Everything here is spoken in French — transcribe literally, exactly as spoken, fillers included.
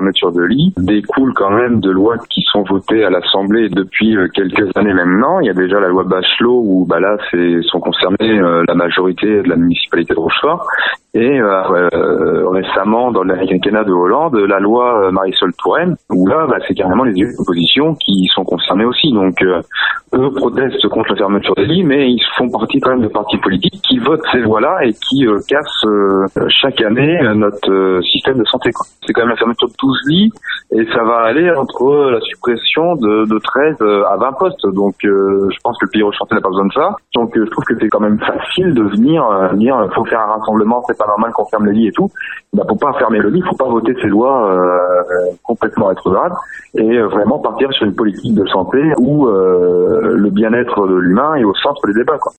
fermeture de lits découle quand même de lois qui sont votées à l'Assemblée depuis quelques années maintenant. Il y a déjà la loi Bachelot où bah là c'est sont concernés euh, la majorité de la municipalité de Rochefort. Et euh, euh, récemment, dans le quinquennat de Hollande, la loi euh, Marisol Touraine, où là, bah, c'est carrément les élus de l'opposition qui sont concernés aussi. Donc, euh, eux protestent contre la fermeture des lits, mais ils font partie quand même de partis politiques qui votent ces lois-là et qui euh, cassent euh, chaque année euh, notre euh, système de santé, quoi. C'est quand même la fermeture de douze lits, et ça va aller entre la suppression de, de treize à vingt postes. Donc, euh, je pense que le pays Rochentais n'a pas besoin de ça. Donc, euh, je trouve que c'est quand même facile de venir euh, dire faut faire un rassemblement, c'est pas normal qu'on ferme les lits et tout. Bah, pour pas fermer le lit, faut pas voter ces lois euh, complètement rétrogrades et euh, vraiment partir sur une politique de santé où euh, le bien-être de l'humain est au centre des débats, quoi.